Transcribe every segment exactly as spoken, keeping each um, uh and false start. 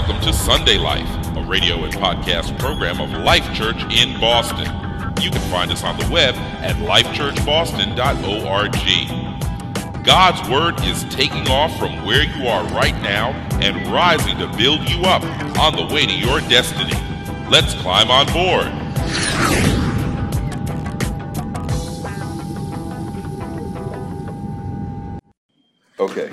Welcome to Sunday Life, a radio and podcast program of Life Church in Boston. You can find us on the web at life church boston dot org. God's Word is taking off from where you are right now and rising to build you up on the way to your destiny. Let's climb on board. Okay,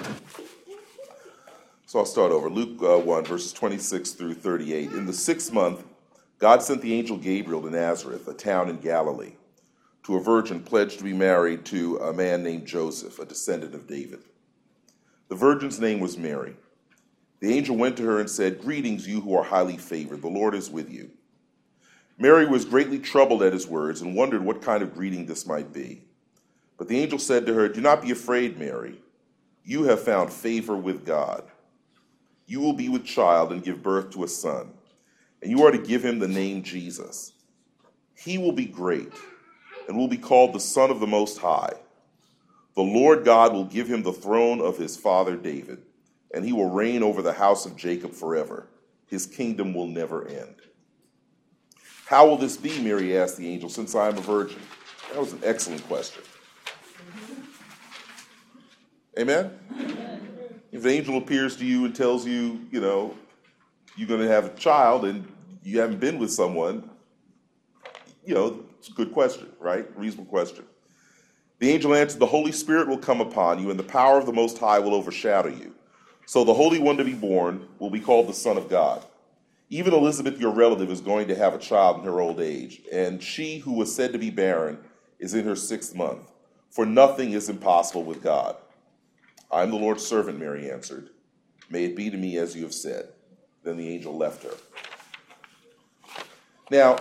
so I'll start over. Luke uh, one, verses twenty-six through thirty-eight. In the sixth month, God sent the angel Gabriel to Nazareth, a town in Galilee, to a virgin pledged to be married to a man named Joseph, a descendant of David. The virgin's name was Mary. The angel went to her and said, "Greetings, you who are highly favored. The Lord is with you." Mary was greatly troubled at his words and wondered what kind of greeting this might be. But the angel said to her, "Do not be afraid, Mary. You have found favor with God. You will be with child and give birth to a son, and you are to give him the name Jesus. He will be great and will be called the Son of the Most High. The Lord God will give him the throne of his father David, and he will reign over the house of Jacob forever. His kingdom will never end." "How will this be," Mary asked the angel, "since I am a virgin?" That was an excellent question. Amen? If an angel appears to you and tells you, you know, you're going to have a child and you haven't been with someone, you know, it's a good question, right? Reasonable question. The angel answered, "The Holy Spirit will come upon you, and the power of the Most High will overshadow you. So the Holy One to be born will be called the Son of God. Even Elizabeth, your relative, is going to have a child in her old age, and she who was said to be barren is in her sixth month, for nothing is impossible with God." "I am the Lord's servant," Mary answered. "May it be to me as you have said." Then the angel left her. Now,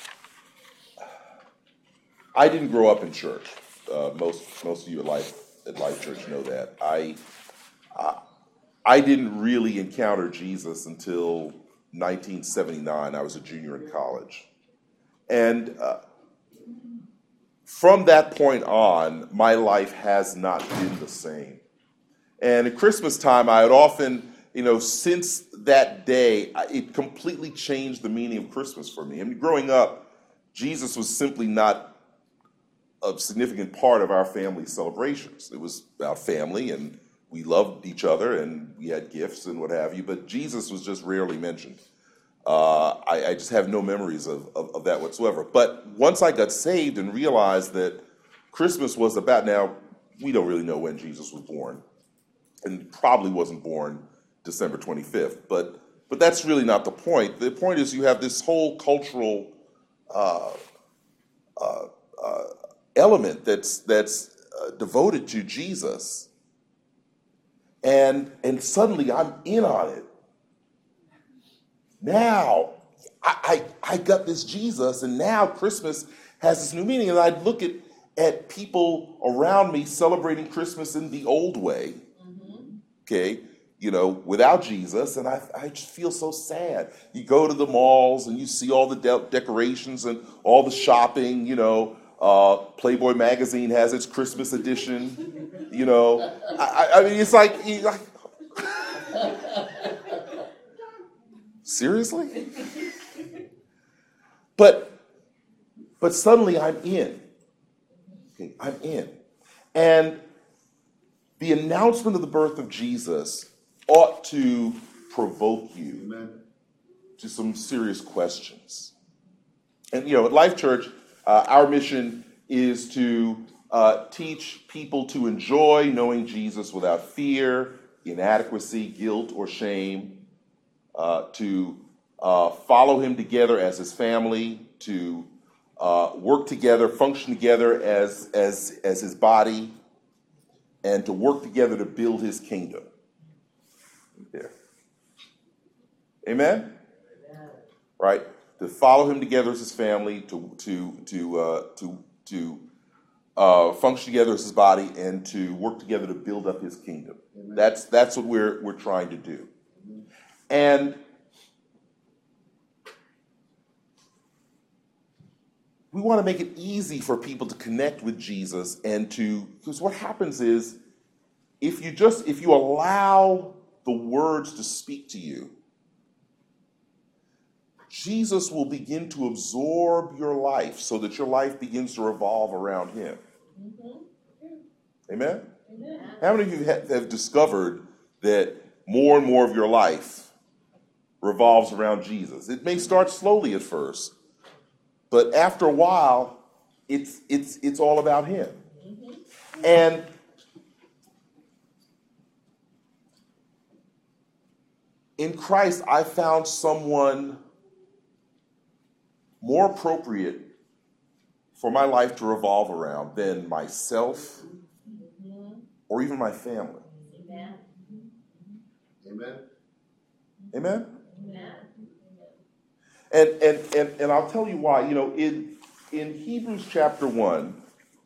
I didn't grow up in church. Uh, most most of you at Life at Life Church know that. I uh, I didn't really encounter Jesus until nineteen seventy-nine. I was a junior in college, and uh, from that point on, my life has not been the same. And at Christmas time, I had often, you know, since that day, it completely changed the meaning of Christmas for me. I mean, growing up, Jesus was simply not a significant part of our family celebrations. It was about family, and we loved each other, and we had gifts and what have you, but Jesus was just rarely mentioned. Uh, I, I just have no memories of, of, of that whatsoever. But once I got saved and realized that Christmas was about, now, we don't really know when Jesus was born, and probably wasn't born December twenty-fifth, but but that's really not the point. The point is you have this whole cultural uh, uh, uh, element that's that's uh, devoted to Jesus, and and suddenly I'm in on it. Now I, I I got this Jesus, and now Christmas has this new meaning. And I look at at people around me celebrating Christmas in the old way. Okay, you know, without Jesus, and I, I just feel so sad. You go to the malls and you see all the de- decorations and all the shopping, you know, uh, Playboy magazine has its Christmas edition, you know. I, I mean, it's like, like seriously? But, but suddenly I'm in. Okay, I'm in. And the announcement of the birth of Jesus ought to provoke you Amen. To some serious questions. And, you know, at Life Church, uh, our mission is to uh, teach people to enjoy knowing Jesus without fear, inadequacy, guilt, or shame, uh, to uh, follow him together as his family, to uh, work together, function together as, as, as his body, and to work together to build his kingdom. There. Amen? Amen? Right? To follow him together as his family, to to to uh, to to uh, function together as his body, and to work together to build up his kingdom. Amen. That's that's what we're we're trying to do. Amen. And we want to make it easy for people to connect with Jesus, and to, because what happens is, if you just, if you allow the words to speak to you, Jesus will begin to absorb your life so that your life begins to revolve around him. Mm-hmm. Amen? Amen? How many of you have, have discovered that more and more of your life revolves around Jesus? It may start slowly at first, but after a while, it's it's it's all about him. Mm-hmm. And in Christ, I found someone more appropriate for my life to revolve around than myself mm-hmm. or even my family. Amen. Amen. Amen. Amen. And, and and and I'll tell you why. You know, in in Hebrews chapter one,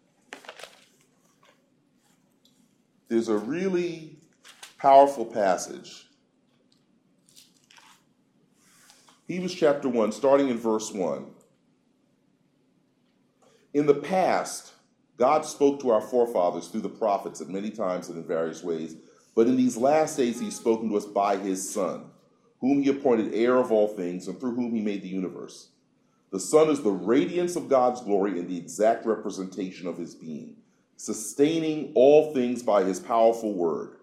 there's a really powerful passage. Hebrews chapter one, starting in verse one. In the past, God spoke to our forefathers through the prophets at many times and in various ways, but in these last days he's spoken to us by his Son, whom he appointed heir of all things and through whom he made the universe. The Son is the radiance of God's glory and the exact representation of his being, sustaining all things by his powerful word.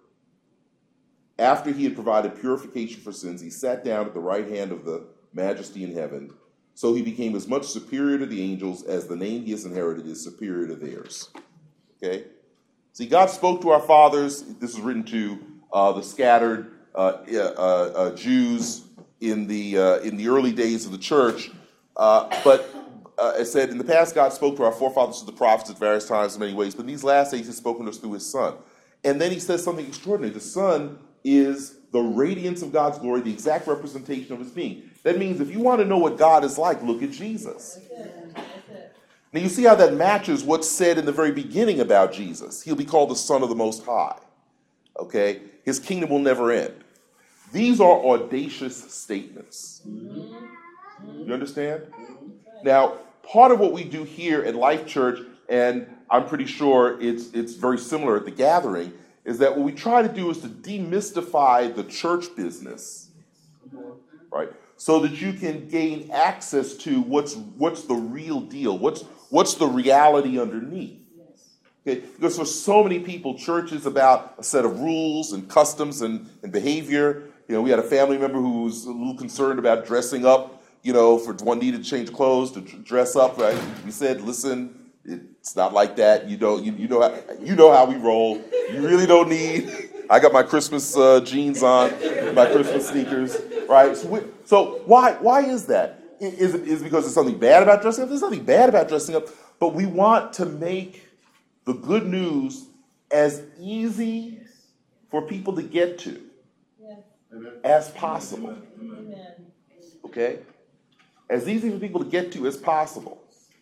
After he had provided purification for sins, he sat down at the right hand of the majesty in heaven. So he became as much superior to the angels as the name he has inherited is superior to theirs. Okay? See, God spoke to our fathers. This is written to uh, the scattered uh, uh, uh, Jews in the uh, in the early days of the church. Uh, but uh, it said, in the past, God spoke to our forefathers through the prophets at various times in many ways. But in these last days, he's spoken to us through his Son. And then he says something extraordinary. The Son is the radiance of God's glory, the exact representation of his being. That means if you want to know what God is like, look at Jesus. That's it. That's it. Now you see how that matches what's said in the very beginning about Jesus. He'll be called the Son of the Most High. Okay? His kingdom will never end. These are audacious statements. Mm-hmm. You understand? Now, part of what we do here at Life Church, and I'm pretty sure it's it's very similar at the gathering, is that what we try to do is to demystify the church business, right? So that you can gain access to what's what's the real deal, what's what's the reality underneath. Okay? Because for so many people, church is about a set of rules and customs and, and behavior. You know, we had a family member who was a little concerned about dressing up, you know, for one needed to change clothes, to dress up, right? We said, listen, it's not like that. You don't. You, you know. How, you know how we roll. You really don't need. I got my Christmas uh, jeans on, my Christmas sneakers, right? So, we, so why why is that? Is it is it because there's something bad about dressing up? There's nothing bad about dressing up, but we want to make the good news as easy for people to get to yeah. as possible. Amen. Okay, as easy for people to get to as possible.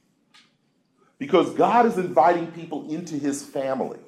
Because God is inviting people into his family.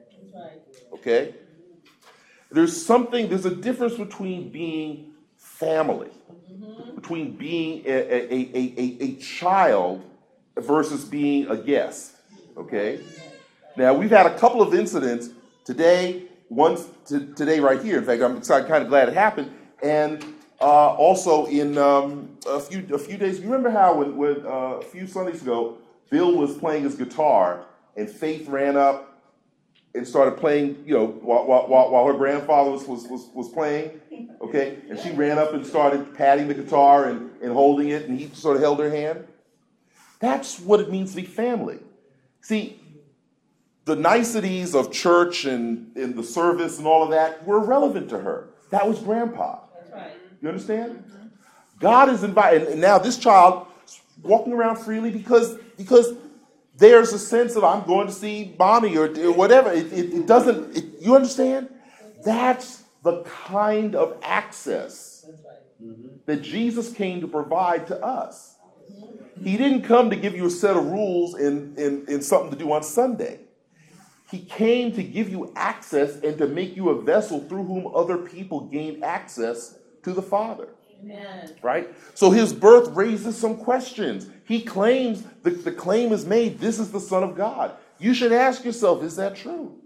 Okay? There's something, there's a difference between being family, mm-hmm. between being a, a, a, a, a child versus being a guest. Okay? Now, we've had a couple of incidents today, once t- today right here. In fact, I'm kind of glad it happened. And uh, also in um, a few a few days, you remember how when, when uh, a few Sundays ago, Bill was playing his guitar, and Faith ran up and started playing, you know, while, while, while her grandfather was, was, was, was playing, okay? And she ran up and started patting the guitar and, and holding it, and he sort of held her hand. That's what it means to be family. See, the niceties of church and, and the service and all of that were irrelevant to her. That was Grandpa. That's right. You understand? God is inviting, and now this child walking around freely because because there's a sense of I'm going to see mommy or, or whatever. It, it, it doesn't, it, you understand? That's the kind of access that Jesus came to provide to us. He didn't come to give you a set of rules and, and, and something to do on Sunday. He came to give you access and to make you a vessel through whom other people gain access to the Father. Amen. Right? So his birth raises some questions. He claims, the, the claim is made, this is the Son of God. You should ask yourself, is that true?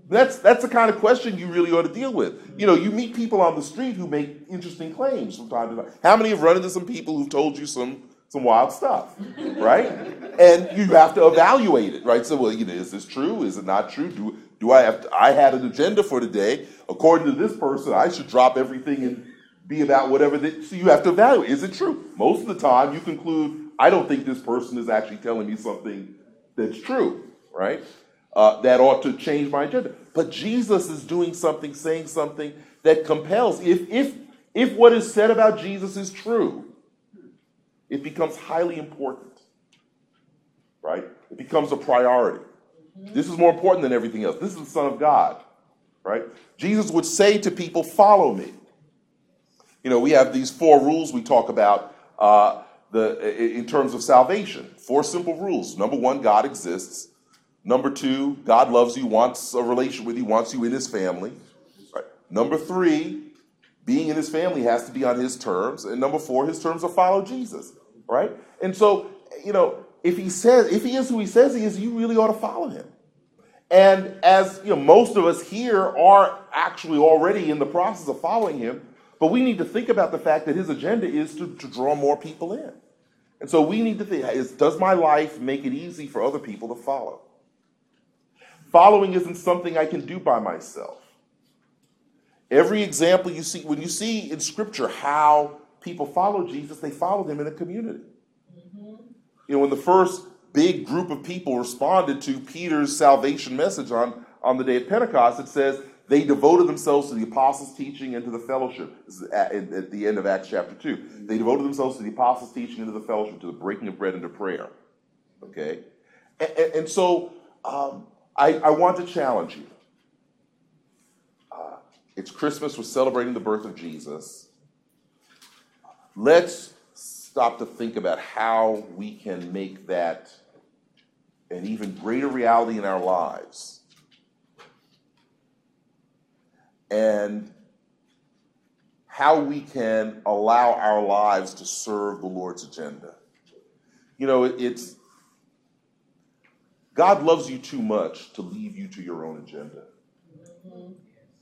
That's that's the kind of question you really ought to deal with. You know, you meet people on the street who make interesting claims from time to time. How many have run into some people who've told you some some wild stuff, right? And you have to evaluate it, right? So, well, you know, is this true? Is it not true? Do do I have to, I had an agenda for today. According to this person, I should drop everything and be about whatever. They, so you have to evaluate. Is it true? Most of the time, you conclude, I don't think this person is actually telling me something that's true, right? Uh, that ought to change my agenda. But Jesus is doing something, saying something that compels. If if if what is said about Jesus is true, it becomes highly important, right? It becomes a priority. Mm-hmm. This is more important than everything else. This is the Son of God, right? Jesus would say to people, follow me. You know, we have these four rules we talk about uh, the in terms of salvation. Four simple rules. Number one, God exists. Number two, God loves you, wants a relation with you, wants you in his family. Right. Number three, being in his family has to be on his terms. And number four, his terms are follow Jesus. Right? And so, you know, if he says, if he is who he says he is, you really ought to follow him. And as you know, most of us here are actually already in the process of following him, but we need to think about the fact that his agenda is to, to draw more people in. And so we need to think, is, does my life make it easy for other people to follow? Following isn't something I can do by myself. Every example you see, when you see in Scripture how people follow Jesus, they followed him in a community. Mm-hmm. You know, when the first big group of people responded to Peter's salvation message on, on the day of Pentecost, it says they devoted themselves to the apostles' teaching and to the fellowship. This is at, at the end of Acts chapter two. Mm-hmm. They devoted themselves to the apostles' teaching and to the fellowship, to the breaking of bread and to prayer. Okay? And, and, and so... Um, I, I want to challenge you. Uh, it's Christmas. We're celebrating the birth of Jesus. Let's stop to think about how we can make that an even greater reality in our lives. And how we can allow our lives to serve the Lord's agenda. You know, it, it's God loves you too much to leave you to your own agenda. Mm-hmm.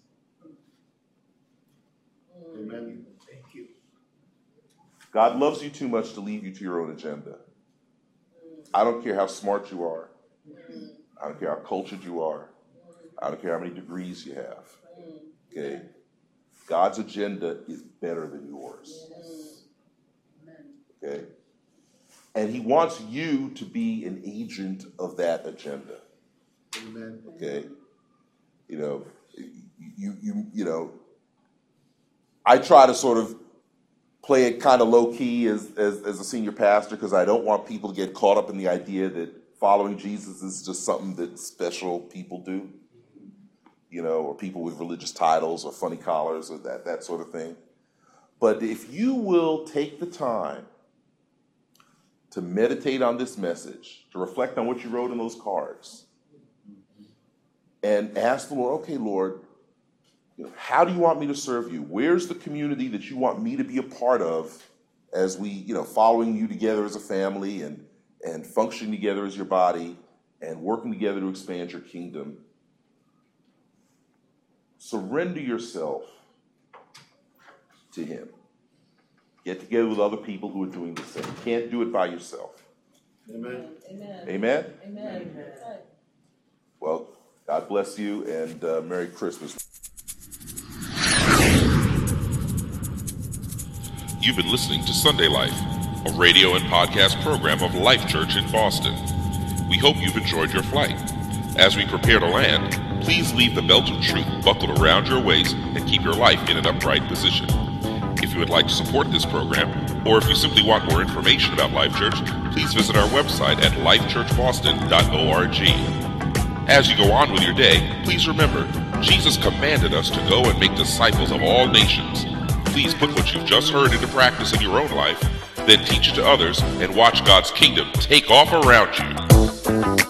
Amen. Thank you. God loves you too much to leave you to your own agenda. I don't care how smart you are. I don't care how cultured you are. I don't care how many degrees you have. Okay? God's agenda is better than yours. Okay? And he wants you to be an agent of that agenda. Amen. Okay? You know, you you you know, I try to sort of play it kind of low key as as, as a senior pastor because I don't want people to get caught up in the idea that following Jesus is just something that special people do. You know, or people with religious titles or funny collars or that that sort of thing. But if you will take the time to meditate on this message, to reflect on what you wrote in those cards, and ask the Lord, okay, Lord, you know, how do you want me to serve you? Where's the community that you want me to be a part of as we, you know, following you together as a family and, and functioning together as your body and working together to expand your kingdom? Surrender yourself to him. Get together with other people who are doing the same. You can't do it by yourself. Amen. Amen. Amen? Amen. Amen. Well, God bless you and uh, Merry Christmas. You've been listening to Sunday Life, a radio and podcast program of Life Church in Boston. We hope you've enjoyed your flight. As we prepare to land, please leave the belt of truth buckled around your waist and keep your life in an upright position. If you would like to support this program, or if you simply want more information about Life Church, please visit our website at life church boston dot org. As you go on with your day, please remember, Jesus commanded us to go and make disciples of all nations. Please put what you've just heard into practice in your own life, then teach it to others, and watch God's kingdom take off around you.